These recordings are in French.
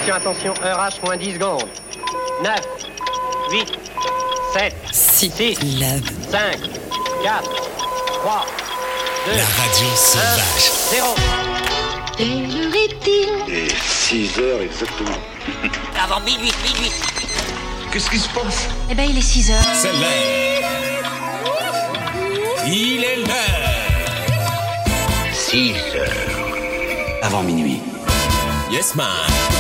attention, heure H moins 10 secondes. 9, 8, 7, 6, 5, 4, 3, 2, la radio sauvage. 0. Quelle heure est-il ? Et 6 heures exactement. Avant minuit. Qu'est-ce qui se passe ? Eh ben, il est 6 heures. C'est l'heure. Il est l'heure. 6 heures. Avant minuit. Yes, man.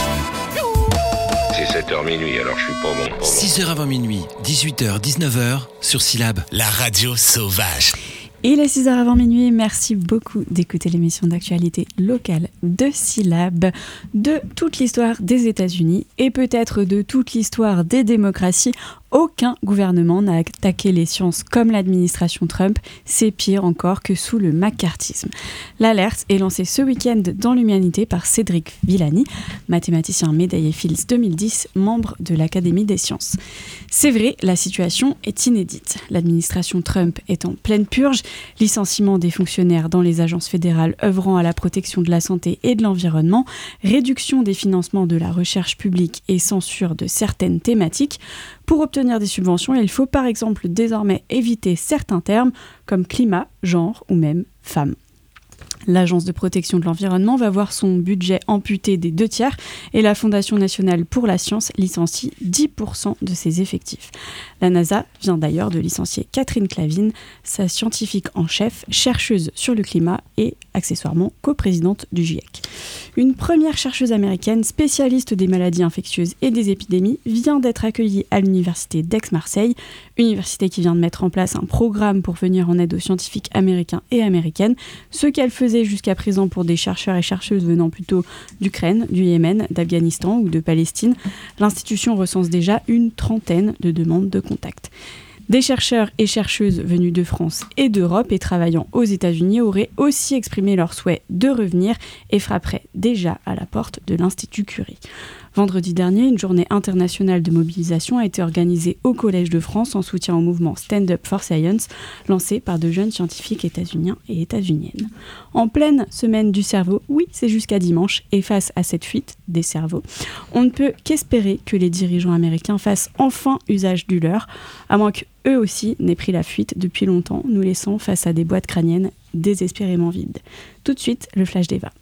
C'est 7h minuit, alors je suis pas bon. 6h avant minuit, 18h, 19h, sur Syllab, la radio sauvage. Il est 6h avant minuit, merci beaucoup d'écouter l'émission d'actualité locale de Syllab, de toute l'histoire des États-Unis et peut-être de toute l'histoire des démocraties. Aucun gouvernement n'a attaqué les sciences comme l'administration Trump, c'est pire encore que sous le macartisme. L'alerte est lancée ce week-end dans l'Humanité par Cédric Villani, mathématicien médaillé Fields 2010, membre de l'Académie des sciences. C'est vrai, la situation est inédite. L'administration Trump est en pleine purge, licenciement des fonctionnaires dans les agences fédérales œuvrant à la protection de la santé et de l'environnement, réduction des financements de la recherche publique et censure de certaines thématiques. Pour obtenir des subventions, il faut par exemple désormais éviter certains termes comme climat, genre ou même femme. L'Agence de protection de l'environnement va voir son budget amputé des 2/3 et la Fondation nationale pour la science licencie 10% de ses effectifs. La NASA vient d'ailleurs de licencier Catherine Clavin, sa scientifique en chef, chercheuse sur le climat et accessoirement coprésidente du GIEC. Une première chercheuse américaine spécialiste des maladies infectieuses et des épidémies vient d'être accueillie à l'université d'Aix-Marseille, université qui vient de mettre en place un programme pour venir en aide aux scientifiques américains et américaines, ce qu'elle faisait jusqu'à présent pour des chercheurs et chercheuses venant plutôt d'Ukraine, du Yémen, d'Afghanistan ou de Palestine. L'institution recense déjà une 30aine de demandes de contact. Des chercheurs et chercheuses venus de France et d'Europe et travaillant aux États-Unis auraient aussi exprimé leur souhait de revenir et frapperaient déjà à la porte de l'Institut Curie. Vendredi dernier, une journée internationale de mobilisation a été organisée au Collège de France en soutien au mouvement Stand Up for Science, lancé par de jeunes scientifiques états-uniens et états-uniennes. En pleine semaine du cerveau, oui, c'est jusqu'à dimanche, et face à cette fuite des cerveaux, on ne peut qu'espérer que les dirigeants américains fassent enfin usage du leur, à moins qu'eux aussi n'aient pris la fuite depuis longtemps, nous laissant face à des boîtes crâniennes désespérément vides. Tout de suite, le flash d'Eva.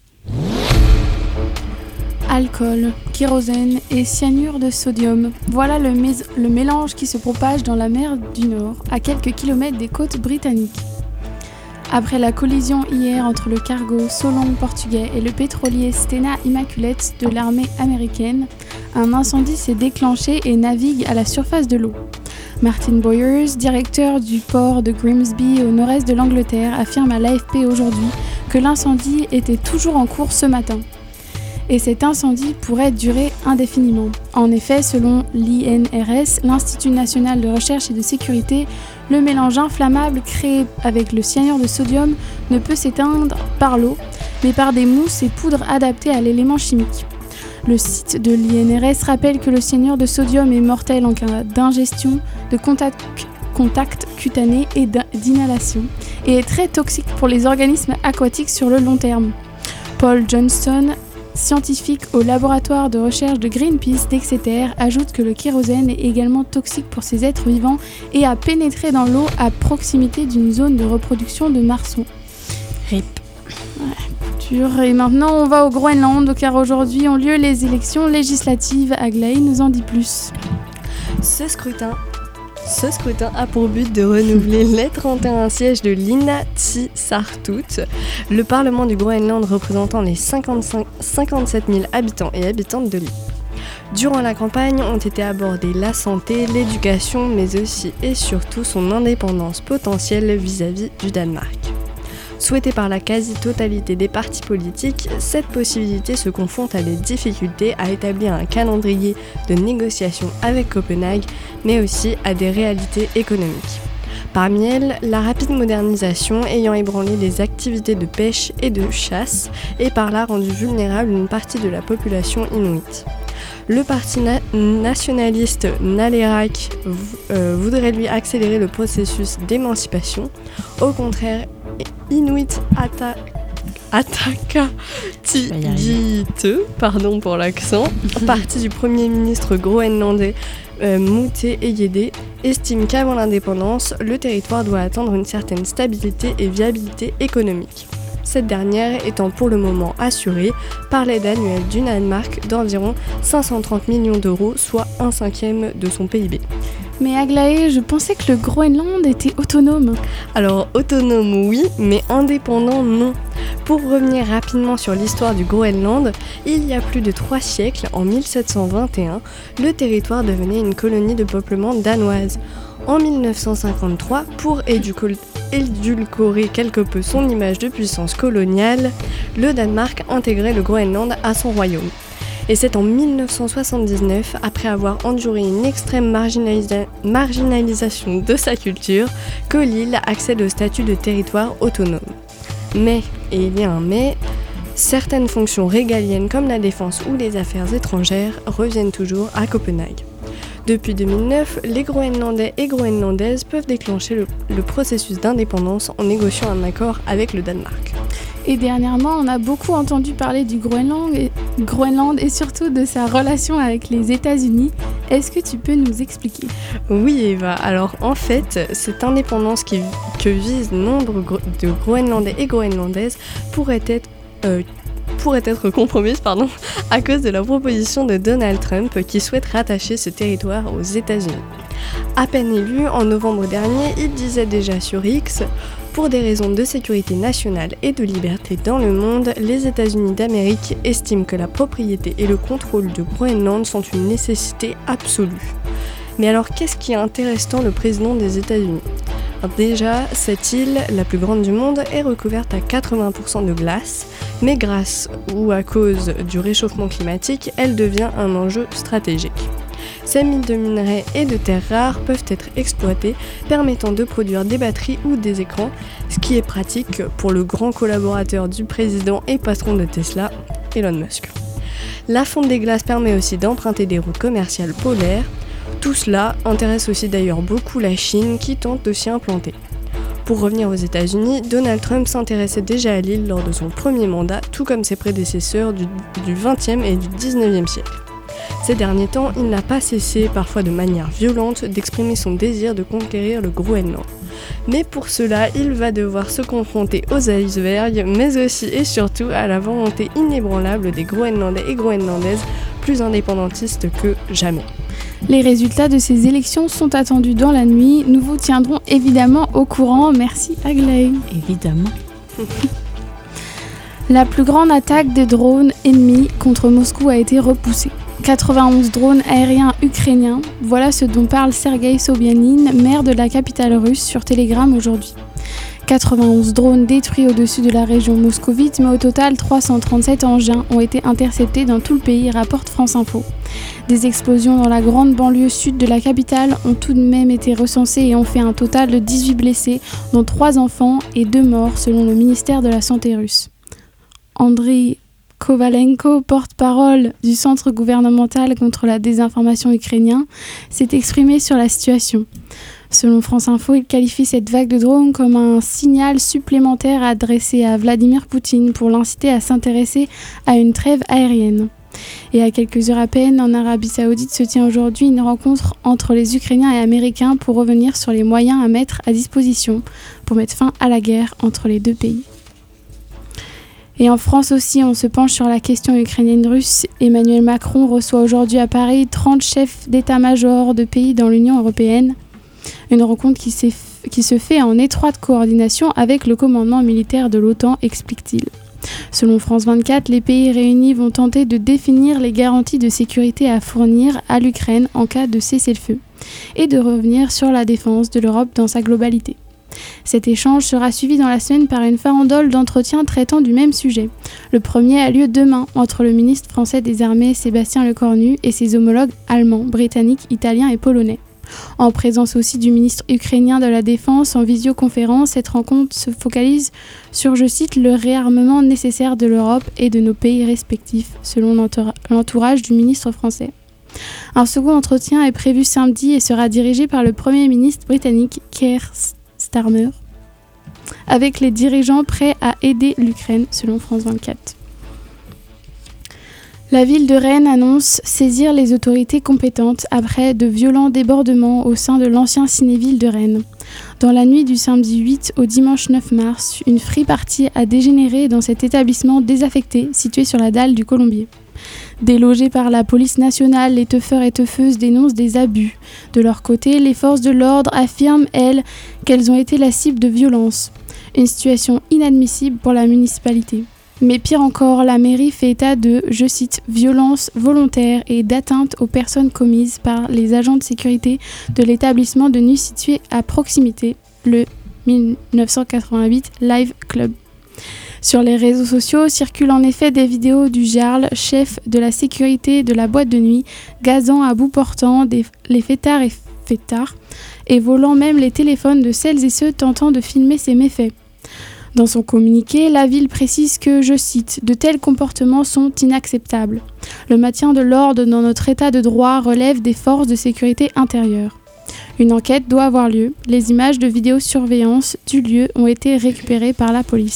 Alcool, kérosène et cyanure de sodium. Voilà le mélange qui se propage dans la mer du Nord, à quelques kilomètres des côtes britanniques. Après la collision hier entre le cargo Solong portugais et le pétrolier Stena Immaculate de l'armée américaine, un incendie s'est déclenché et navigue à la surface de l'eau. Martin Boyers, directeur du port de Grimsby au nord-est de l'Angleterre, affirme à l'AFP aujourd'hui que l'incendie était toujours en cours ce matin. Et cet incendie pourrait durer indéfiniment. En effet, selon l'INRS, l'Institut national de recherche et de sécurité, le mélange inflammable créé avec le cyanure de sodium ne peut s'éteindre par l'eau, mais par des mousses et poudres adaptées à l'élément chimique. Le site de l'INRS rappelle que le cyanure de sodium est mortel en cas d'ingestion, de contact cutané et d'inhalation, et est très toxique pour les organismes aquatiques sur le long terme. Paul Johnston, scientifique au laboratoire de recherche de Greenpeace d'Exeter, ajoute que le kérosène est également toxique pour ces êtres vivants et a pénétré dans l'eau à proximité d'une zone de reproduction de marsons. RIP. Dur. Et maintenant on va au Groenland car aujourd'hui ont lieu les élections législatives. Aglaé nous en dit plus. Ce scrutin a pour but de renouveler les 31 sièges de l'Inatsisartut, le parlement du Groenland représentant les 57 000 habitants et habitantes de l'île. Durant la campagne ont été abordées la santé, l'éducation, mais aussi et surtout son indépendance potentielle vis-à-vis du Danemark. Souhaitée par la quasi-totalité des partis politiques, cette possibilité se confronte à des difficultés à établir un calendrier de négociation avec Copenhague, mais aussi à des réalités économiques. Parmi elles, la rapide modernisation ayant ébranlé les activités de pêche et de chasse et par là rendu vulnérable une partie de la population inuite. Le parti nationaliste Nalerak voudrait lui accélérer le processus d'émancipation. Au contraire, Inuit pardon pour l'accent, parti du premier ministre groenlandais Mouté Eyede, estime qu'avant l'indépendance, le territoire doit atteindre une certaine stabilité et viabilité économique. Cette dernière étant pour le moment assurée par l'aide annuelle du Danemark d'environ 530 millions d'euros, soit 1/5 de son PIB. Mais Aglaé, je pensais que le Groenland était autonome. Alors autonome oui, mais indépendant non. Pour revenir rapidement sur l'histoire du Groenland, il y a plus de 3 siècles, en 1721, le territoire devenait une colonie de peuplement danoise. En 1953, pour édulcorer quelque peu son image de puissance coloniale, le Danemark intégrait le Groenland à son royaume. Et c'est en 1979, après avoir enduré une extrême marginalisation de sa culture, que l'île accède au statut de territoire autonome. Mais, et il y a un mais, certaines fonctions régaliennes comme la défense ou les affaires étrangères reviennent toujours à Copenhague. Depuis 2009, les Groenlandais et Groenlandaises peuvent déclencher le processus d'indépendance en négociant un accord avec le Danemark. Et dernièrement, on a beaucoup entendu parler du Groenland et surtout de sa relation avec les États-Unis. Est-ce que tu peux nous expliquer ? Oui Eva, alors en fait, cette indépendance que visent nombre de Groenlandais et Groenlandaises pourrait être compromise à cause de la proposition de Donald Trump qui souhaite rattacher ce territoire aux États-Unis. À peine élu, en novembre dernier, il disait déjà sur X: pour des raisons de sécurité nationale et de liberté dans le monde, les États-Unis d'Amérique estiment que la propriété et le contrôle de Groenland sont une nécessité absolue. Mais alors qu'est-ce qui intéresse tant le président des États-Unis ? Déjà, cette île, la plus grande du monde, est recouverte à 80% de glace, mais grâce ou à cause du réchauffement climatique, elle devient un enjeu stratégique. Ces mines de minerais et de terres rares peuvent être exploitées, permettant de produire des batteries ou des écrans, ce qui est pratique pour le grand collaborateur du président et patron de Tesla, Elon Musk. La fonte des glaces permet aussi d'emprunter des routes commerciales polaires. Tout cela intéresse aussi d'ailleurs beaucoup la Chine qui tente de s'y implanter. Pour revenir aux États-Unis, Donald Trump s'intéressait déjà à l'île lors de son premier mandat, tout comme ses prédécesseurs du XXe et du XIXe siècle. Ces derniers temps, il n'a pas cessé, parfois de manière violente, d'exprimer son désir de conquérir le Groenland. Mais pour cela, il va devoir se confronter aux icebergs, mais aussi et surtout à la volonté inébranlable des Groenlandais et Groenlandaises, plus indépendantistes que jamais. Les résultats de ces élections sont attendus dans la nuit. Nous vous tiendrons évidemment au courant. Merci Aglaé. Évidemment. La plus grande attaque des drones ennemis contre Moscou a été repoussée. 91 drones aériens ukrainiens, voilà ce dont parle Sergueï Sobyanin, maire de la capitale russe, sur Telegram aujourd'hui. 91 drones détruits au-dessus de la région moscovite, mais au total 337 engins ont été interceptés dans tout le pays, rapporte France Info. Des explosions dans la grande banlieue sud de la capitale ont tout de même été recensées et ont fait un total de 18 blessés, dont 3 enfants et 2 morts selon le ministère de la Santé russe. Andriy Kovalenko, porte-parole du Centre gouvernemental contre la désinformation ukrainien, s'est exprimé sur la situation. Selon France Info, il qualifie cette vague de drones comme un signal supplémentaire adressé à Vladimir Poutine pour l'inciter à s'intéresser à une trêve aérienne. Et à quelques heures à peine, en Arabie Saoudite se tient aujourd'hui une rencontre entre les Ukrainiens et Américains pour revenir sur les moyens à mettre à disposition pour mettre fin à la guerre entre les deux pays. Et en France aussi, on se penche sur la question ukrainienne-russe. Emmanuel Macron reçoit aujourd'hui à Paris 30 chefs d'état-major de pays dans l'Union européenne. Une rencontre qui se fait en étroite coordination avec le commandement militaire de l'OTAN, explique-t-il. Selon France 24, les pays réunis vont tenter de définir les garanties de sécurité à fournir à l'Ukraine en cas de cessez-le-feu et de revenir sur la défense de l'Europe dans sa globalité. Cet échange sera suivi dans la semaine par une farandole d'entretiens traitant du même sujet. Le premier a lieu demain entre le ministre français des Armées Sébastien Lecornu et ses homologues allemands, britanniques, italiens et polonais. En présence aussi du ministre ukrainien de la Défense en visioconférence, cette rencontre se focalise sur, je cite, le réarmement nécessaire de l'Europe et de nos pays respectifs, selon l'entourage du ministre français. Un second entretien est prévu samedi et sera dirigé par le Premier ministre britannique Keir Starmer. avec les dirigeants prêts à aider l'Ukraine, selon France 24. La ville de Rennes annonce saisir les autorités compétentes après de violents débordements au sein de l'ancien ciné-ville de Rennes. Dans la nuit du samedi 8 au dimanche 9 mars, une free-party a dégénéré dans cet établissement désaffecté situé sur la dalle du Colombier. Délogés par la police nationale, les teufeurs et teufeuses dénoncent des abus. De leur côté, les forces de l'ordre affirment, elles, qu'elles ont été la cible de violences. Une situation inadmissible pour la municipalité. Mais pire encore, la mairie fait état de, je cite, violences volontaires et d'atteinte aux personnes commises par les agents de sécurité de l'établissement de nuit situé à proximité, le 1988 Live Club. Sur les réseaux sociaux circulent en effet des vidéos du Jarl, chef de la sécurité de la boîte de nuit, gazant à bout portant les fêtards et volant même les téléphones de celles et ceux tentant de filmer ces méfaits. Dans son communiqué, la ville précise que, je cite, « de tels comportements sont inacceptables. Le maintien de l'ordre dans notre état de droit relève des forces de sécurité intérieure. Une enquête doit avoir lieu. Les images de vidéosurveillance du lieu ont été récupérées par la police. »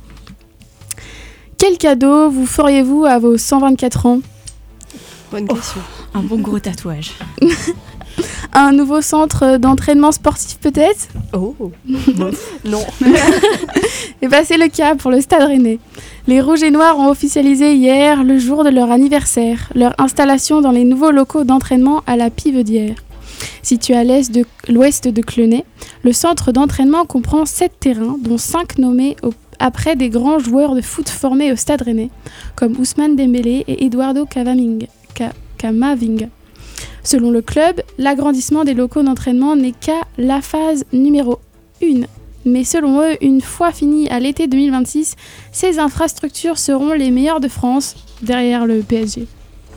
Quel cadeau vous feriez-vous à vos 124 ans ? Bonne question. Un bon gros tatouage. Un nouveau centre d'entraînement sportif peut-être ? Oh non. Et bien c'est le cas pour le Stade Rennais. Les Rouges et Noirs ont officialisé hier, le jour de leur anniversaire, leur installation dans les nouveaux locaux d'entraînement à la Pivedière. Situé à l'ouest de Clenay, le centre d'entraînement comprend 7 terrains, dont 5 nommés après des grands joueurs de foot formés au Stade Rennais, comme Ousmane Dembélé et Eduardo Camavinga. Selon le club, l'agrandissement des locaux d'entraînement n'est qu'à la phase numéro 1. Mais selon eux, une fois fini à l'été 2026, ces infrastructures seront les meilleures de France, derrière le PSG.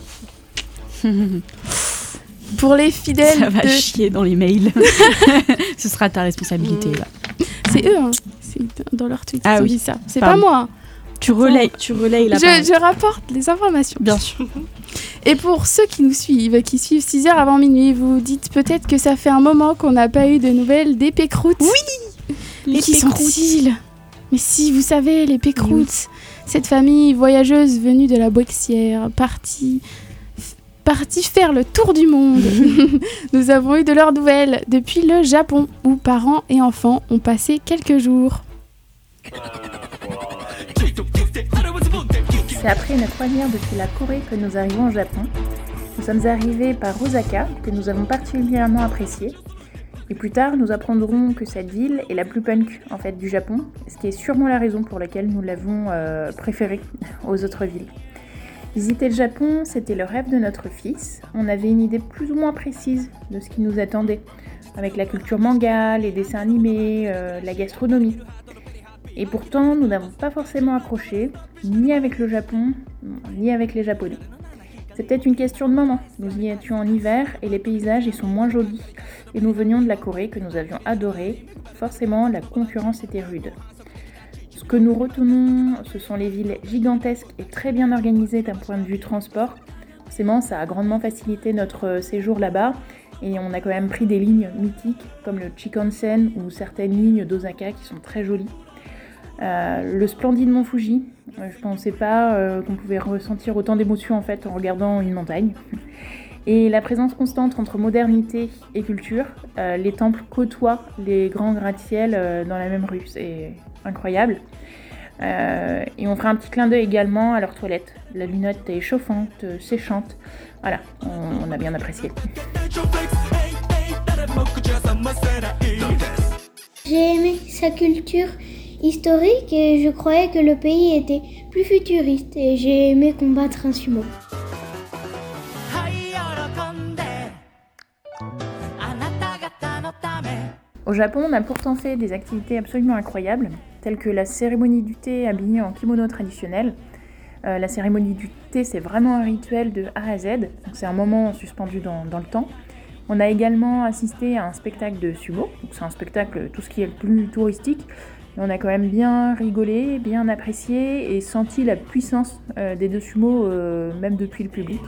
Pour les fidèles ça va chier dans les mails. Ce sera ta responsabilité. Là. C'est eux, hein. C'est dans leur tweet. Ah oui, dit ça. C'est pas moi. Tu relayes la parole. Je rapporte les informations. Bien sûr. Et pour ceux qui nous suivent, qui suivent 6h avant minuit, vous dites peut-être que ça fait un moment qu'on n'a pas eu de nouvelles des Pécroutes. Oui. Les qui sont-ils ? Mais si, vous savez, les Pécroutes, cette famille voyageuse venue de la Boixière, partie faire le tour du monde. Nous avons eu de leurs nouvelles depuis le Japon, où parents et enfants ont passé quelques jours. C'est après une croisière depuis la Corée que nous arrivons au Japon. Nous sommes arrivés par Osaka, que nous avons particulièrement apprécié. Et plus tard, nous apprendrons que cette ville est la plus punk en fait du Japon, ce qui est sûrement la raison pour laquelle nous l'avons préférée aux autres villes. Visiter le Japon, c'était le rêve de notre fils. On avait une idée plus ou moins précise de ce qui nous attendait, avec la culture manga, les dessins animés, la gastronomie. Et pourtant, nous n'avons pas forcément accroché, ni avec le Japon, ni avec les Japonais. C'est peut-être une question de moment. Nous y étions en hiver et les paysages y sont moins jolis. Et nous venions de la Corée que nous avions adoré. Forcément, la concurrence était rude. Ce que nous retenons, ce sont les villes gigantesques et très bien organisées d'un point de vue transport. Forcément, ça a grandement facilité notre séjour là-bas. Et on a quand même pris des lignes mythiques comme le Shinkansen ou certaines lignes d'Osaka qui sont très jolies. Le splendide Mont Fuji, je pensais pas qu'on pouvait ressentir autant d'émotions en fait en regardant une montagne. Et la présence constante entre modernité et culture, les temples côtoient les grands gratte-ciel dans la même rue, c'est incroyable. Et on fera un petit clin d'œil également à leurs toilettes. La lunette est chauffante, séchante. Voilà, on a bien apprécié. J'ai aimé sa culture historique et je croyais que le pays était plus futuriste et j'ai aimé combattre un sumo. Au Japon, on a pourtant fait des activités absolument incroyables, telles que la cérémonie du thé habillée en kimono traditionnel. La cérémonie du thé, c'est vraiment un rituel de A à Z, donc c'est un moment suspendu dans le temps. On a également assisté à un spectacle de sumo, donc c'est un spectacle, tout ce qui est le plus touristique. Et on a quand même bien rigolé, bien apprécié et senti la puissance des deux sumos, même depuis le public.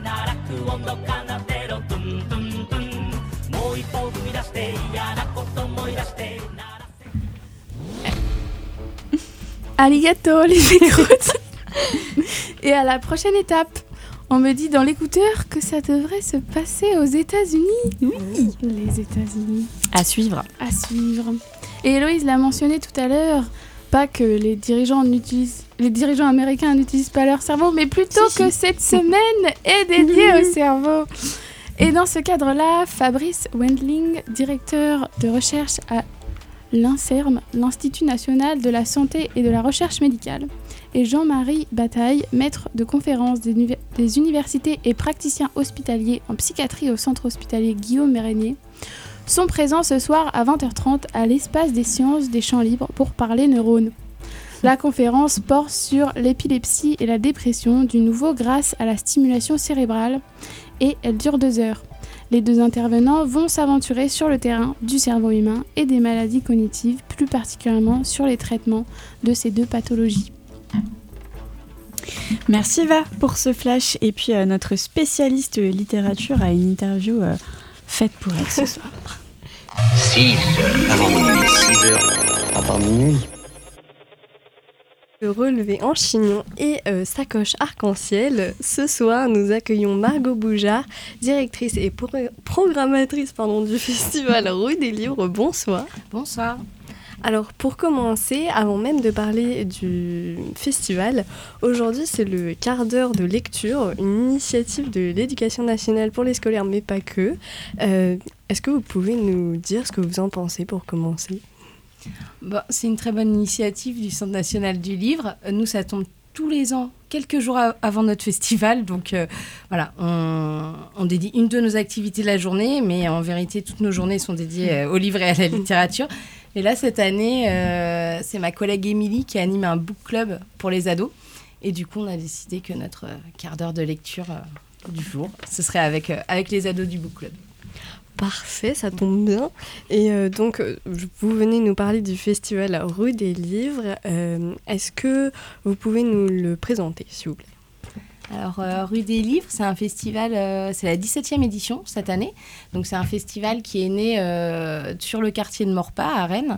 Arigato les écoutes. Et à la prochaine étape. On me dit dans l'écouteur que ça devrait se passer aux États-Unis. Oui, les États-Unis. À suivre. À suivre. Et Héloïse l'a mentionné tout à l'heure, pas que les dirigeants américains n'utilisent pas leur cerveau, mais plutôt que cette semaine est dédiée au cerveau. Et dans ce cadre-là, Fabrice Wendling, directeur de recherche à l'INSERM, l'Institut national de la santé et de la recherche médicale, et Jean-Marie Bataille, maître de conférences des universités et praticien hospitalier en psychiatrie au centre hospitalier Guillaume Mérenier, sont présents ce soir à 20h30 à l'espace des sciences des champs libres pour parler neurones. La conférence porte sur l'épilepsie et la dépression du nouveau grâce à la stimulation cérébrale et elle dure 2 heures. Les 2 intervenants vont s'aventurer sur le terrain du cerveau humain et des maladies cognitives, plus particulièrement sur les traitements de ces 2 pathologies. Merci Va pour ce flash. Et puis notre spécialiste littérature a une interview faite pour elle ce soir. 6 heures avant minuit. 6 heures avant minuit. Le relevé en chignon et sacoche arc-en-ciel. Ce soir, nous accueillons Margot Boujard, directrice et programmatrice du festival Rue des Livres. Bonsoir. Bonsoir. Alors pour commencer, avant même de parler du festival, aujourd'hui c'est le quart d'heure de lecture, une initiative de l'Éducation nationale pour les scolaires, mais pas que. Est-ce que vous pouvez nous dire ce que vous en pensez pour commencer ? C'est une très bonne initiative du Centre national du livre. Nous, ça tombe tous les ans, quelques jours avant notre festival. Donc voilà, on dédie une de nos activités la journée, mais en vérité, toutes nos journées sont dédiées au livre et à la littérature. Et là, cette année, c'est ma collègue Émilie qui anime un book club pour les ados. Et du coup, on a décidé que notre quart d'heure de lecture du jour, ce serait avec les ados du book club. Parfait, ça tombe bien. Et donc, vous venez nous parler du festival Rue des Livres. Est-ce que vous pouvez nous le présenter, s'il vous plaît ? Alors, Rue des Livres, c'est un festival, c'est la 17e édition cette année. Donc, c'est un festival qui est né sur le quartier de Maurepas, à Rennes,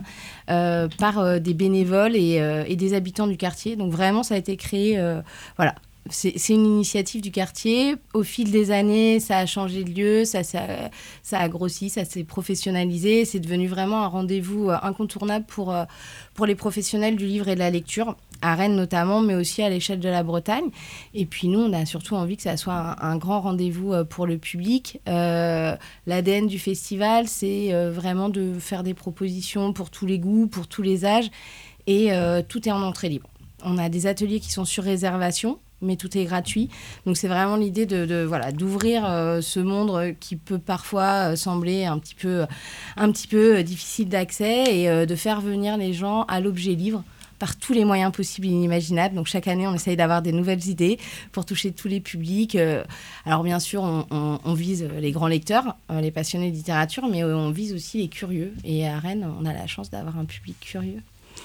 par des bénévoles et des habitants du quartier. Donc, vraiment, ça a été créé, voilà. C'est une initiative du quartier. Au fil des années, ça a changé de lieu, ça a grossi, ça s'est professionnalisé. C'est devenu vraiment un rendez-vous incontournable pour les professionnels du livre et de la lecture, à Rennes notamment, mais aussi à l'échelle de la Bretagne. Et puis nous, on a surtout envie que ça soit un grand rendez-vous pour le public. L'ADN du festival, c'est vraiment de faire des propositions pour tous les goûts, pour tous les âges. Et tout est en entrée libre. On a des ateliers qui sont sur réservation, mais tout est gratuit. Donc, c'est vraiment l'idée d'ouvrir ce monde qui peut parfois sembler un petit peu difficile d'accès et de faire venir les gens à l'objet livre par tous les moyens possibles et inimaginables. Donc, chaque année, on essaye d'avoir des nouvelles idées pour toucher tous les publics. Alors, bien sûr, on vise les grands lecteurs, les passionnés de littérature, mais on vise aussi les curieux. Et à Rennes, on a la chance d'avoir un public curieux.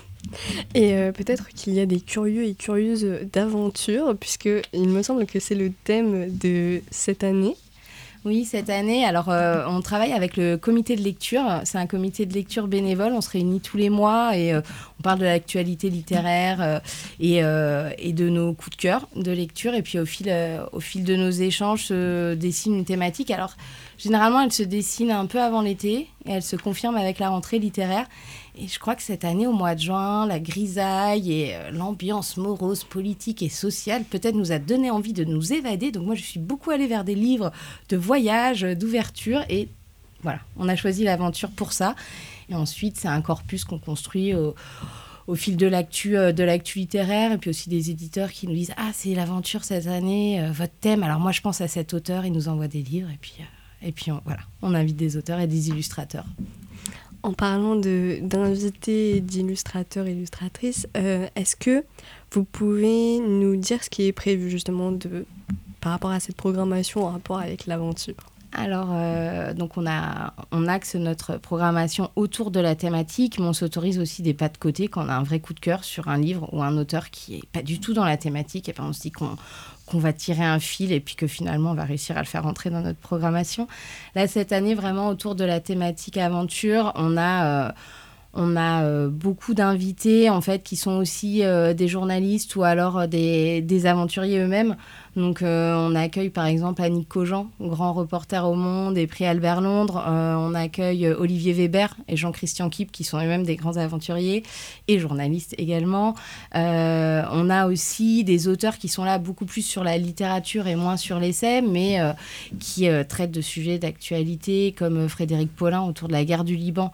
Et peut-être qu'il y a des curieux et curieuses d'aventure, puisqu'il me semble que c'est le thème de cette année. Oui, cette année, alors on travaille avec le comité de lecture. C'est un comité de lecture bénévole. On se réunit tous les mois et on parle de l'actualité littéraire et de nos coups de cœur de lecture. Et puis au fil de nos échanges se dessine une thématique. Alors généralement, elle se dessine un peu avant l'été et elle se confirme avec la rentrée littéraire. Et je crois que cette année, au mois de juin, la grisaille et l'ambiance morose, politique et sociale peut-être nous a donné envie de nous évader. Donc moi, je suis beaucoup allée vers des livres de voyage, d'ouverture. Et voilà, on a choisi l'aventure pour ça. Et ensuite, c'est un corpus qu'on construit au fil de l'actu littéraire. Et puis aussi des éditeurs qui nous disent « Ah, c'est l'aventure cette année, votre thème. Alors moi, je pense à cet auteur. Il nous envoie des livres. » Et puis on invite des auteurs et des illustrateurs. En parlant d'invités, d'illustrateurs et illustratrices, est-ce que vous pouvez nous dire ce qui est prévu justement par rapport à cette programmation en rapport avec l'aventure ? Alors, donc on axe notre programmation autour de la thématique, mais on s'autorise aussi des pas de côté quand on a un vrai coup de cœur sur un livre ou un auteur qui n'est pas du tout dans la thématique. Et puis on se dit qu'on va tirer un fil et puis que finalement on va réussir à le faire entrer dans notre programmation. Là, cette année, vraiment autour de la thématique aventure, on On a beaucoup d'invités en fait qui sont aussi des journalistes ou alors des aventuriers eux-mêmes. Donc on accueille par exemple Annick Cogent, grand reporter au Monde et prix Albert Londres. On accueille Olivier Weber et Jean-Christian Kipp qui sont eux-mêmes des grands aventuriers et journalistes également. On a aussi des auteurs qui sont là beaucoup plus sur la littérature et moins sur l'essai, mais qui traitent de sujets d'actualité comme Frédéric Paulin autour de la guerre du Liban.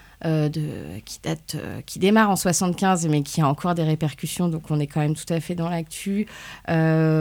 Qui démarre en 75 mais qui a encore des répercussions, donc on est quand même tout à fait dans l'actu. On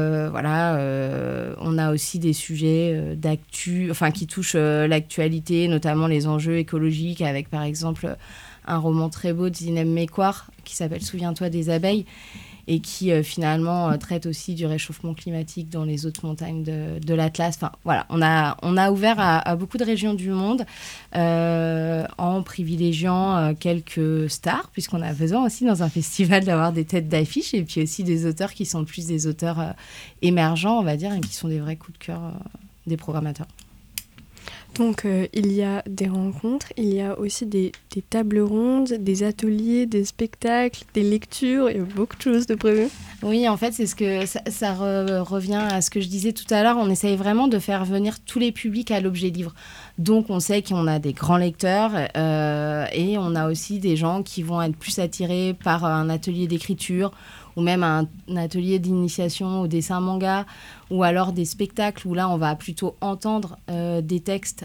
a aussi des sujets d'actu, qui touchent l'actualité, notamment les enjeux écologiques, avec par exemple un roman très beau de Zinem Mekwar qui s'appelle Souviens-toi des abeilles, et qui finalement traite aussi du réchauffement climatique dans les hautes montagnes de l'Atlas. On a ouvert à beaucoup de régions du monde en privilégiant quelques stars, puisqu'on a besoin aussi dans un festival d'avoir des têtes d'affiche, et puis aussi des auteurs qui sont plus des auteurs émergents, on va dire, et qui sont des vrais coups de cœur des programmateurs. Donc, il y a des rencontres, il y a aussi des tables rondes, des ateliers, des spectacles, des lectures, il y a beaucoup de choses de prévues. Oui, en fait, c'est ce que ça revient à ce que je disais tout à l'heure. On essaye vraiment de faire venir tous les publics à l'objet livre. Donc, on sait qu'on a des grands lecteurs et on a aussi des gens qui vont être plus attirés par un atelier d'écriture ou même un atelier d'initiation au dessin manga, ou alors des spectacles où là, on va plutôt entendre des textes.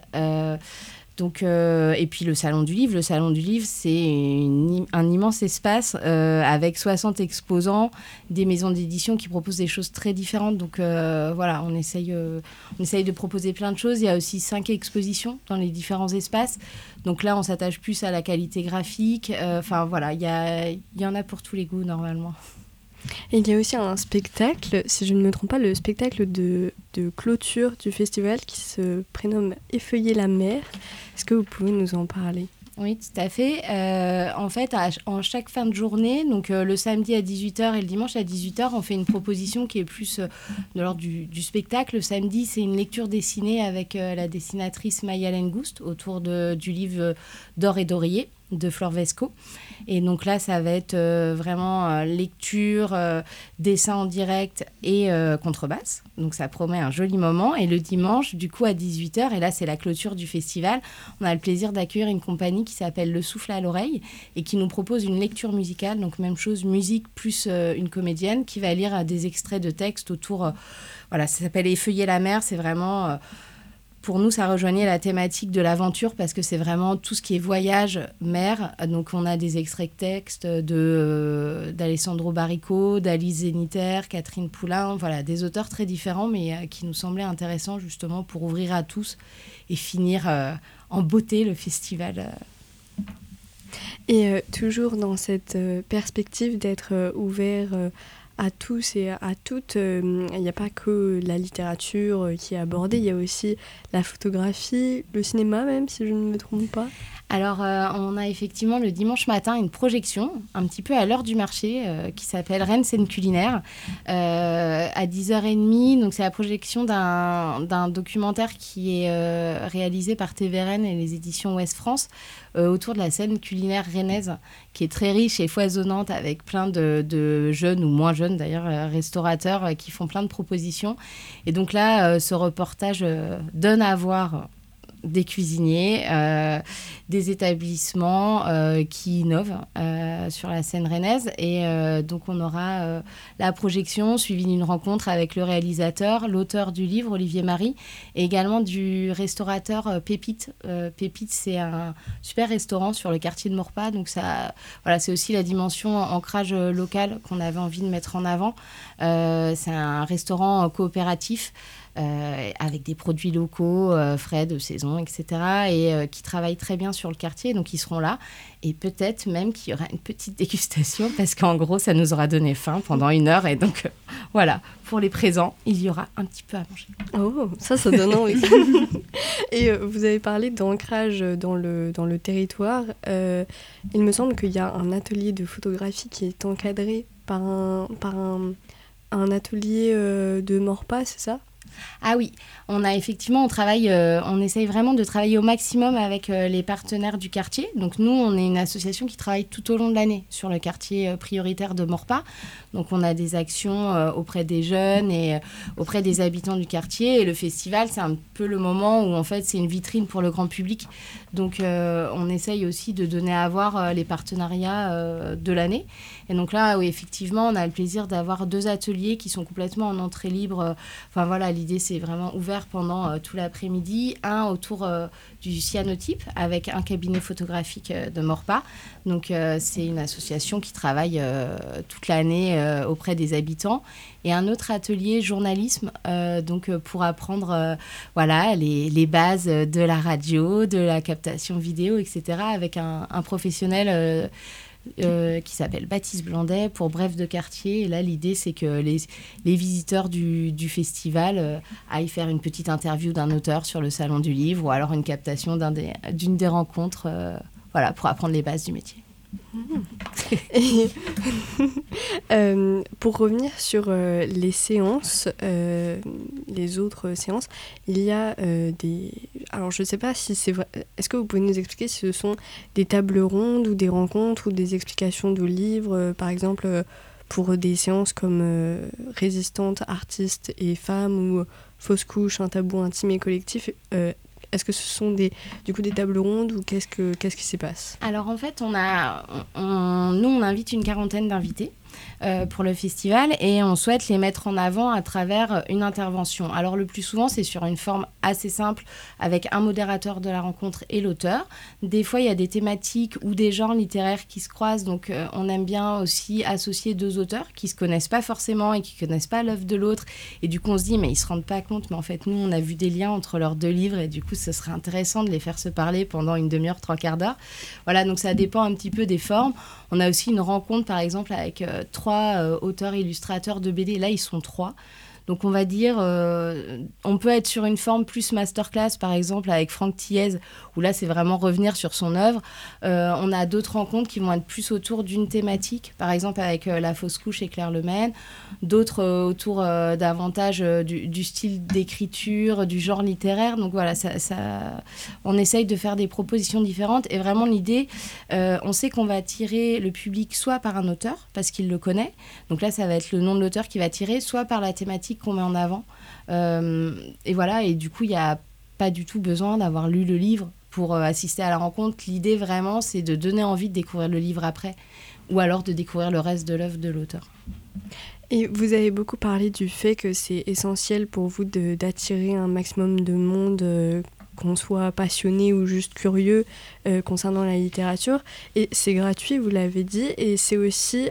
Et puis le Salon du Livre. Le Salon du Livre, c'est un immense espace avec 60 exposants, des maisons d'édition qui proposent des choses très différentes. Donc on essaye de proposer plein de choses. Il y a aussi 5 expositions dans les différents espaces. Donc là, on s'attache plus à la qualité graphique. Il y en a pour tous les goûts normalement. Et il y a aussi un spectacle, si je ne me trompe pas, le spectacle de clôture du festival qui se prénomme Effeuiller la mer. Est-ce que vous pouvez nous en parler ? Oui, tout à fait. En fait, en chaque fin de journée, donc le samedi à 18h et le dimanche à 18h, on fait une proposition qui est plus de l'ordre du spectacle. Le samedi, c'est une lecture dessinée avec la dessinatrice Maya Lengoust autour du livre D'or et d'oreiller de Flore Vesco. Et donc là, ça va être vraiment lecture, dessin en direct et contrebasse. Donc ça promet un joli moment. Et le dimanche, du coup, à 18h, et là, c'est la clôture du festival, on a le plaisir d'accueillir une compagnie qui s'appelle Le Souffle à l'oreille et qui nous propose une lecture musicale. Donc même chose, musique plus une comédienne qui va lire des extraits de textes autour... ça s'appelle Effeuiller la mer. C'est vraiment... Pour nous, ça rejoignait la thématique de l'aventure parce que c'est vraiment tout ce qui est voyage, mer. Donc, on a des extraits de textes d'Alessandro Baricco, d'Alice Zéniter, Catherine Poulain. Voilà, des auteurs très différents, mais qui nous semblaient intéressants justement pour ouvrir à tous et finir en beauté le festival. Et toujours dans cette perspective d'être ouvert à tous et à toutes, il n'y a pas que la littérature qui est abordée, il y a aussi la photographie, le cinéma même, si je ne me trompe pas. Alors, on a effectivement le dimanche matin une projection, un petit peu à l'heure du marché, qui s'appelle Rennes Scène Culinaire, à 10h30. Donc, c'est la projection d'un documentaire qui est réalisé par TVRN et les éditions Ouest France, autour de la scène culinaire rennaise, qui est très riche et foisonnante, avec plein de jeunes, ou moins jeunes d'ailleurs, restaurateurs qui font plein de propositions. Et donc là, ce reportage donne à voir des cuisiniers, des établissements qui innovent sur la scène rennaise. Et donc, on aura la projection suivie d'une rencontre avec le réalisateur, l'auteur du livre, Olivier Marie, et également du restaurateur Pépite. Pépite, c'est un super restaurant sur le quartier de Maurepas. Donc, c'est aussi la dimension ancrage local qu'on avait envie de mettre en avant. C'est un restaurant coopératif avec des produits locaux, frais, de saison, etc. Et qui travaillent très bien sur le quartier. Donc, ils seront là. Et peut-être même qu'il y aura une petite dégustation parce qu'en gros, ça nous aura donné faim pendant 1 heure. Et donc, voilà, pour les présents, il y aura un petit peu à manger. Oh, ça donne envie. Et vous avez parlé d'ancrage dans le territoire. Il me semble qu'il y a un atelier de photographie qui est encadré par un atelier de Maurepas, c'est ça ? Ah oui, on essaye vraiment de travailler au maximum avec les partenaires du quartier. Donc nous, on est une association qui travaille tout au long de l'année sur le quartier prioritaire de Maurepas. Donc on a des actions auprès des jeunes et auprès des habitants du quartier. Et le festival, c'est un peu le moment où en fait c'est une vitrine pour le grand public. Donc on essaye aussi de donner à voir les partenariats de l'année. Et donc là, oui, effectivement, on a le plaisir d'avoir 2 ateliers qui sont complètement en entrée libre. Enfin voilà, l'idée c'est vraiment ouvert pendant tout l'après-midi. Un autour du cyanotype avec un cabinet photographique de Maurepas. Donc c'est une association qui travaille toute l'année auprès des habitants. Et un autre atelier journalisme, donc pour apprendre les bases de la radio, de la captation vidéo, etc. avec un professionnel qui s'appelle Baptiste Blandet pour Bref de quartier. Et là, l'idée, c'est que les visiteurs du festival aillent faire une petite interview d'un auteur sur le salon du livre ou alors une captation d'une des rencontres pour apprendre les bases du métier. Et pour revenir sur les séances, les autres séances, il y a des... Alors je ne sais pas si c'est vrai. Est-ce que vous pouvez nous expliquer si ce sont des tables rondes ou des rencontres ou des explications de livres, par exemple pour des séances comme Résistantes, artistes et femmes ou Fausse couche, un tabou intime et collectif. Est-ce que ce sont des tables rondes ou qu'est-ce qui s'y passe ? Alors en fait, nous on invite une 40aine d'invités pour le festival et on souhaite les mettre en avant à travers une intervention. Alors le plus souvent, c'est sur une forme assez simple avec un modérateur de la rencontre et l'auteur. Des fois, il y a des thématiques ou des genres littéraires qui se croisent, donc on aime bien aussi associer 2 auteurs qui se connaissent pas forcément et qui connaissent pas l'œuvre de l'autre. Et du coup, on se dit, mais ils se rendent pas compte, mais en fait, nous, on a vu des liens entre leurs 2 livres et du coup, ce serait intéressant de les faire se parler pendant une demi-heure, 3/4 d'heure. Voilà, donc ça dépend un petit peu des formes. On a aussi une rencontre, par exemple, avec 3 auteurs illustrateurs de BD. Là, ils sont 3. Donc, on va dire, on peut être sur une forme plus masterclass, par exemple, avec Franck Thiez, où là, c'est vraiment revenir sur son œuvre. On a d'autres rencontres qui vont être plus autour d'une thématique, par exemple, avec La Fausse couche et Claire Lemaine. D'autres autour davantage du style d'écriture, du genre littéraire. Donc, voilà, on essaye de faire des propositions différentes. Et vraiment, l'idée, on sait qu'on va attirer le public soit par un auteur, parce qu'il le connaît. Donc là, ça va être le nom de l'auteur qui va attirer, soit par la thématique qu'on met en avant. Et voilà, et du coup, il n'y a pas du tout besoin d'avoir lu le livre pour assister à la rencontre. L'idée, vraiment, c'est de donner envie de découvrir le livre après, ou alors de découvrir le reste de l'œuvre de l'auteur. Et vous avez beaucoup parlé du fait que c'est essentiel pour vous d'attirer un maximum de monde, qu'on soit passionné ou juste curieux concernant la littérature. Et c'est gratuit, vous l'avez dit, et c'est aussi...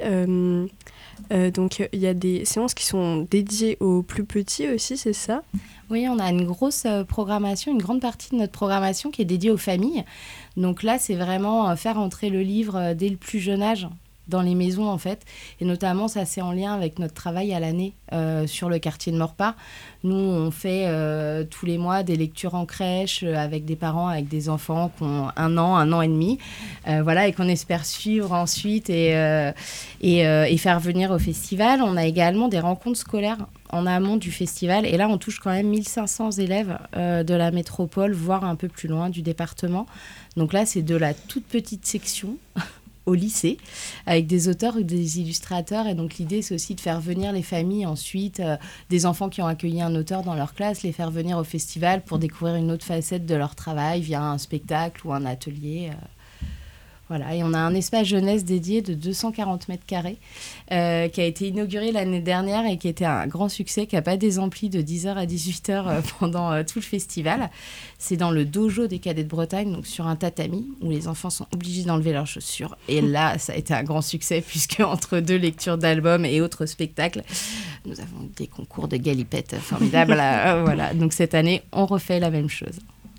donc il y a des séances qui sont dédiées aux plus petits aussi, c'est ça ? Oui, on a une grosse programmation, une grande partie de notre programmation qui est dédiée aux familles. Donc là, c'est vraiment faire entrer le livre dès le plus jeune âge dans les maisons, en fait. Et notamment, ça, c'est en lien avec notre travail à l'année sur le quartier de Maurepas. Nous, on fait tous les mois des lectures en crèche avec des parents, avec des enfants qui ont 1 an et demi. Et qu'on espère suivre ensuite et faire venir au festival. On a également des rencontres scolaires en amont du festival. Et là, on touche quand même 1500 élèves de la métropole, voire un peu plus loin du département. Donc là, c'est de la toute petite section au lycée, avec des auteurs ou des illustrateurs. Et donc, l'idée, c'est aussi de faire venir les familles ensuite, des enfants qui ont accueilli un auteur dans leur classe, les faire venir au festival pour découvrir une autre facette de leur travail via un spectacle ou un atelier. Voilà, et on a un espace jeunesse dédié de 240 mètres carrés qui a été inauguré l'année dernière et qui était un grand succès, qui n'a pas des amplis de 10h à 18h pendant tout le festival. C'est dans le dojo des cadets de Bretagne, donc sur un tatami, où les enfants sont obligés d'enlever leurs chaussures. Et là, ça a été un grand succès, puisque entre 2 lectures d'albums et autres spectacles, nous avons des concours de galipettes formidables. Voilà, donc cette année, on refait la même chose.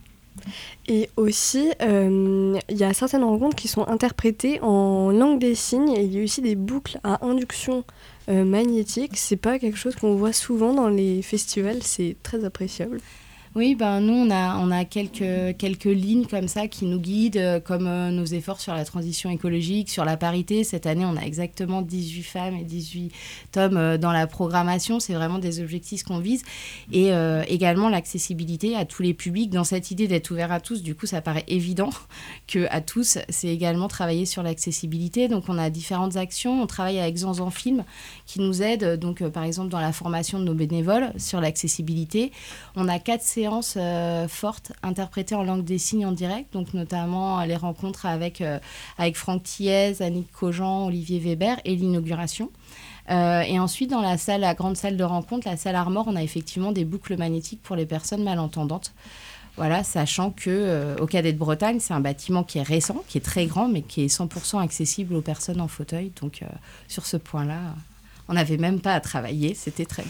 Et aussi, il y a certaines rencontres qui sont interprétées en langue des signes et il y a aussi des boucles à induction magnétique. C'est pas quelque chose qu'on voit souvent dans les festivals, c'est très appréciable. Oui, nous, on a quelques lignes comme ça qui nous guident, comme nos efforts sur la transition écologique, sur la parité. Cette année, on a exactement 18 femmes et 18 hommes dans la programmation. C'est vraiment des objectifs qu'on vise. Et également l'accessibilité à tous les publics. Dans cette idée d'être ouvert à tous, du coup, ça paraît évident qu'à tous, c'est également travailler sur l'accessibilité. Donc, on a différentes actions. On travaille avec Zanzan Film qui nous aide, donc, par exemple, dans la formation de nos bénévoles sur l'accessibilité. On a 4 séances fortes interprétées en langue des signes en direct, donc notamment les rencontres avec Franck Thiès, Annick Cogent, Olivier Weber et l'inauguration. Et ensuite, dans la grande salle de rencontre, la salle Armor, on a effectivement des boucles magnétiques pour les personnes malentendantes. Voilà, sachant qu'au Cadet de Bretagne, c'est un bâtiment qui est récent, qui est très grand, mais qui est 100% accessible aux personnes en fauteuil. Donc, sur ce point-là, on n'avait même pas à travailler, c'était très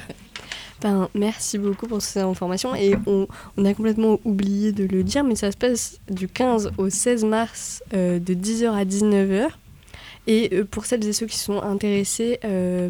bien. Merci beaucoup pour ces informations. Et on a complètement oublié de le dire, mais ça se passe du 15 au 16 mars de 10h à 19h. Et pour celles et ceux qui sont intéressés,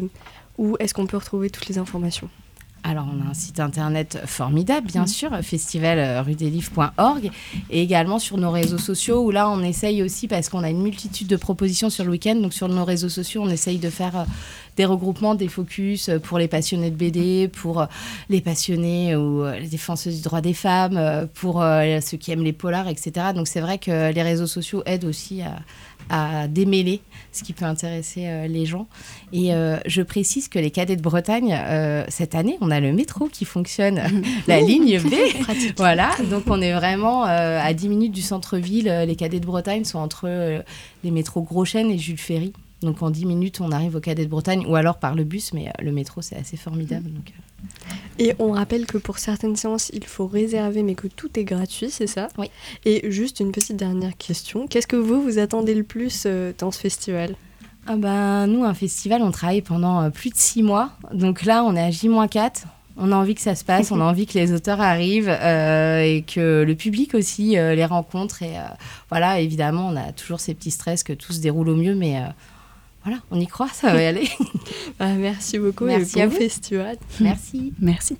où est-ce qu'on peut retrouver toutes les informations ? Alors, on a un site internet formidable, bien sûr, festivalrudelivres.org, et également sur nos réseaux sociaux, où là, on essaye aussi, parce qu'on a une multitude de propositions sur le week-end, donc sur nos réseaux sociaux, on essaye de faire des regroupements, des focus pour les passionnés de BD, pour les passionnés ou les défenseuses du droit des femmes, pour ceux qui aiment les polars, etc. Donc, c'est vrai que les réseaux sociaux aident aussi à démêler ce qui peut intéresser les gens. Et je précise que les Cadets de Bretagne, cette année, on a le métro qui fonctionne, la ligne B. Voilà, donc on est vraiment à 10 minutes du centre-ville. Les Cadets de Bretagne sont entre les métros Gros Chêne et Jules Ferry. Donc en 10 minutes, on arrive aux Cadets de Bretagne, ou alors par le bus, mais le métro, c'est assez formidable. Donc, Et on rappelle que pour certaines séances, il faut réserver, mais que tout est gratuit, c'est ça ? Oui. Et juste une petite dernière question. Qu'est-ce que vous attendez le plus dans ce festival ? Nous, un festival, on travaille pendant plus de 6 mois. Donc là, on est à J-4. On a envie que ça se passe, on a envie que les auteurs arrivent et que le public aussi les rencontre. Et voilà, évidemment, on a toujours ces petits stress que tout se déroule au mieux, mais voilà, on y croit, ça va y aller. Merci beaucoup. Merci et à bon vous. Festival. Merci. Merci.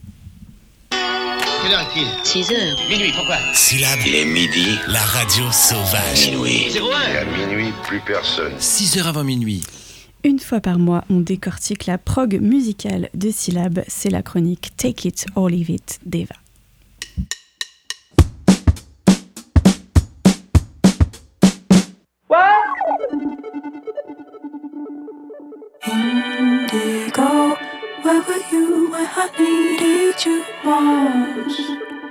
Quelle heure est-il ? 6h. Minuit, pourquoi ? Syllabe. Il est midi. La radio sauvage. Minuit. 01. Et à minuit, plus personne. 6h avant minuit. Une fois par mois, on décortique la prog musicale de Syllabe. C'est la chronique Take It or Leave It d'Eva. Indigo, where were you when I needed you most?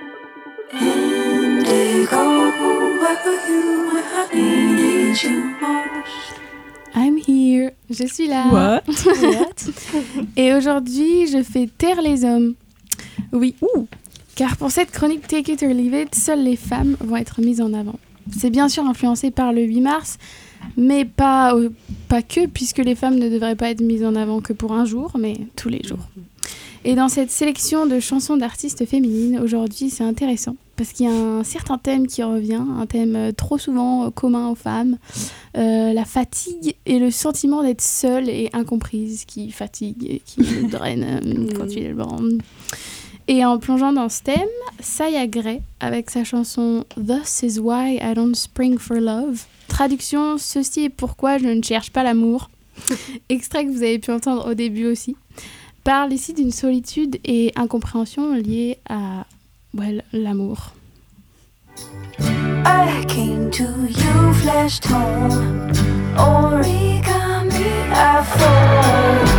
Indigo, where were you when I needed you most? I'm here, je suis là. What? Et aujourd'hui, je fais taire les hommes. Oui, car pour cette chronique Take It or Leave It, seules les femmes vont être mises en avant. C'est bien sûr influencé par le 8 mars, mais pas que, puisque les femmes ne devraient pas être mises en avant que pour un jour, mais tous les jours. Et dans cette sélection de chansons d'artistes féminines, aujourd'hui, c'est intéressant, parce qu'il y a un certain thème qui revient, un thème trop souvent commun aux femmes, la fatigue et le sentiment d'être seule et incomprise, qui fatigue et qui draine quand tu es le bras. Et en plongeant dans ce thème, Saya Gray, avec sa chanson « This is why I don't spring for love », traduction « Ceci est pourquoi je ne cherche pas l'amour », extrait que vous avez pu entendre au début aussi, parle ici d'une solitude et incompréhension liées à l'amour. I came to you, flash tone, origami, I fall.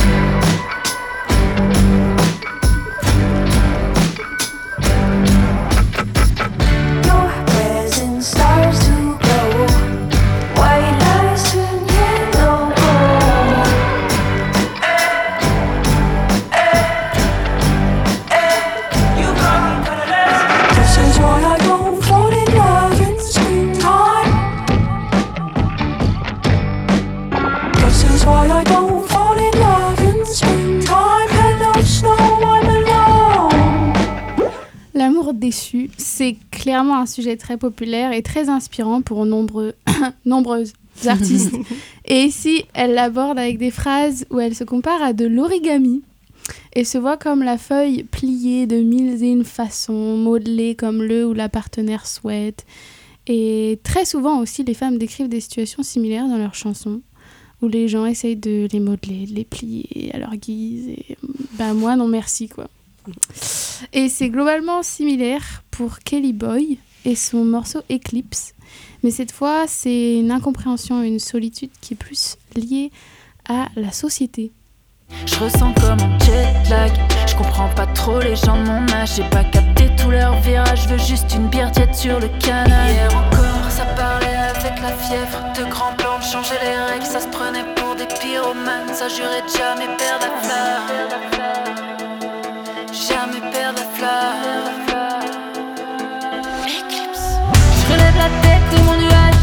L'amour déçu, c'est clairement un sujet très populaire et très inspirant pour nombreuses artistes. Et ici, elle l'aborde avec des phrases où elle se compare à de l'origami. et se voit comme la feuille pliée de mille et une façons, modelée comme le ou la partenaire souhaite. Et très souvent aussi, les femmes décrivent des situations similaires dans leurs chansons, où les gens essayent de les modeler, de les plier à leur guise. Et moi, non merci, quoi. Et c'est globalement similaire pour Kelly Boy et son morceau Eclipse. Mais cette fois, c'est une incompréhension et une solitude qui est plus liée à la société. Je ressens comme un jet lag. Je comprends pas trop les gens de mon âge. J'ai pas capté tous leurs virages. Je veux juste une bière tiède sur le canal. Hier encore, ça parlait avec la fièvre. De grands plans, de changer les règles. Ça se prenait pour des pyromanes. Ça jurait de jamais perdre la flamme. Jamais perdre la flamme. Eclipse. Je relève la tête de mon nuage.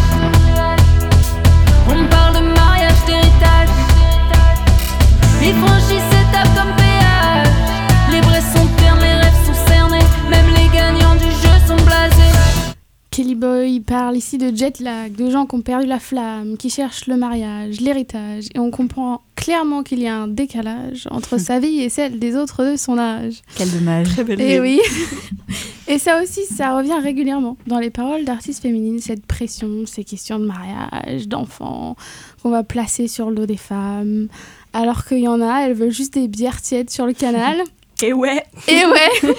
On me parle de mariage, d'héritage. Ils franchissent étape comme péage. Les vrais sont ternes, les rêves sont cernés. Même les gagnants du jeu sont blasés. Kelly Boy parle ici de jet lag, de gens qui ont perdu la flamme, qui cherchent le mariage, l'héritage. Et on comprend clairement qu'il y a un décalage entre sa vie et celle des autres de son âge. Quel dommage. Très belle. Et oui. Et ça aussi, ça revient régulièrement dans les paroles d'artistes féminines, cette pression, ces questions de mariage, d'enfants, qu'on va placer sur le dos des femmes. Alors qu'il y en a, elles veulent juste des bières tièdes sur le canal. Et ouais. Et ouais.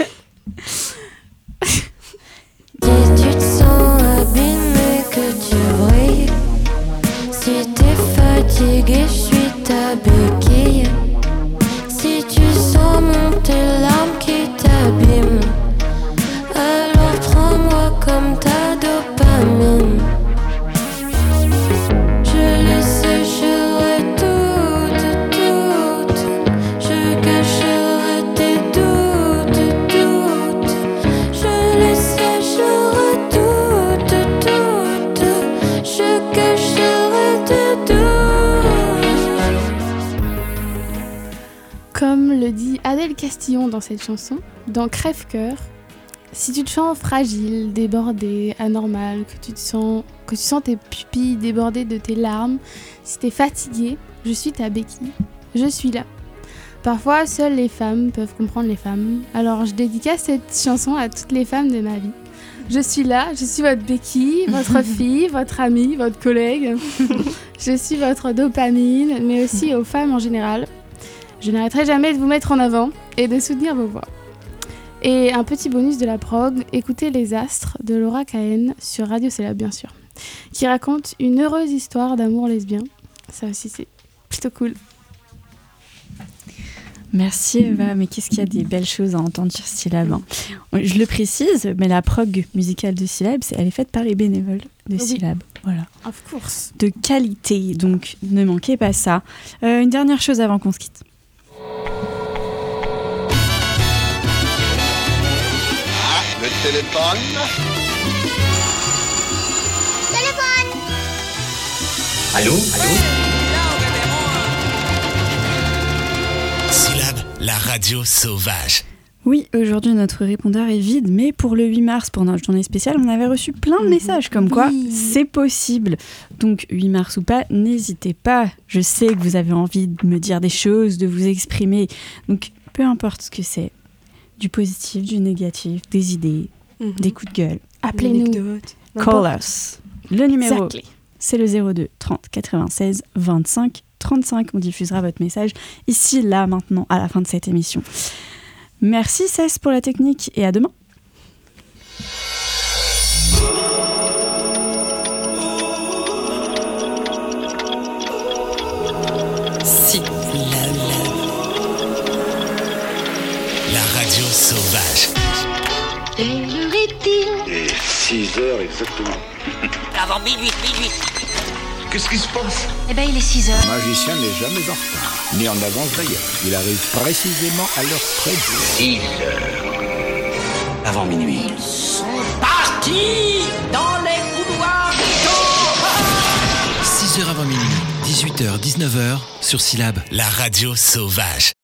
Si tu te sens abîmé, que tu brilles. Si t'es fatigué, je suis ta béquille. Si tu sens monter l'âme qui t'abîme, alors prends-moi comme ta dopamine. Je le sais, j'aurais tout. Je cacherai tes doutes. Je le sais, j'aurais tout. Je cacherai tes doutes. Comme le dit Adèle Castillon dans cette chanson, dans Crève-cœur, si tu te sens fragile, débordé, anormal, que tu sens tes pupilles débordées de tes larmes, si t'es fatigué, je suis ta béquille, je suis là. Parfois, seules les femmes peuvent comprendre les femmes, alors je dédicace cette chanson à toutes les femmes de ma vie. Je suis là, je suis votre béquille, votre fille, votre amie, votre collègue. Je suis votre dopamine, mais aussi aux femmes en général. Je n'arrêterai jamais de vous mettre en avant et de soutenir vos voix. Et un petit bonus de la prog, écoutez Les Astres de Laura Cahen sur Radio Célab, bien sûr, qui raconte une heureuse histoire d'amour lesbien. Ça aussi, c'est plutôt cool. Merci Eva, mais qu'est-ce qu'il y a des belles choses à entendre sur Syllab. Je le précise, mais la prog musicale de Syllab, elle est faite par les bénévoles de Syllab. Voilà. Of course. De qualité, donc ne manquez pas ça. Une dernière chose avant qu'on se quitte. Le téléphone. Allô? Syllab, la radio sauvage. Oui, aujourd'hui notre répondeur est vide, mais pour le 8 mars, pour notre journée spéciale, on avait reçu plein de messages comme quoi c'est possible. Donc 8 mars ou pas, n'hésitez pas. Je sais que vous avez envie de me dire des choses, de vous exprimer. Donc peu importe ce que c'est, du positif, du négatif, des idées, des coups de gueule. Appelez-nous. Call us. Le numéro, c'est le 02 30 96 25 35. On diffusera votre message ici, là, maintenant, à la fin de cette émission. Merci Cess pour la technique et à demain. La radio sauvage. Quelle heure est-il? Et 6 heures exactement. Avant minuit. Qu'est-ce qui se passe? Eh ben, il est 6 heures. Le magicien n'est jamais en retard, ni en avance d'ailleurs. Il arrive précisément à l'heure prévue. 6 heures. Avant minuit. Ils sont partis dans les couloirs du temps. 6h avant minuit, 18h, 19h, sur Syllab, la radio sauvage.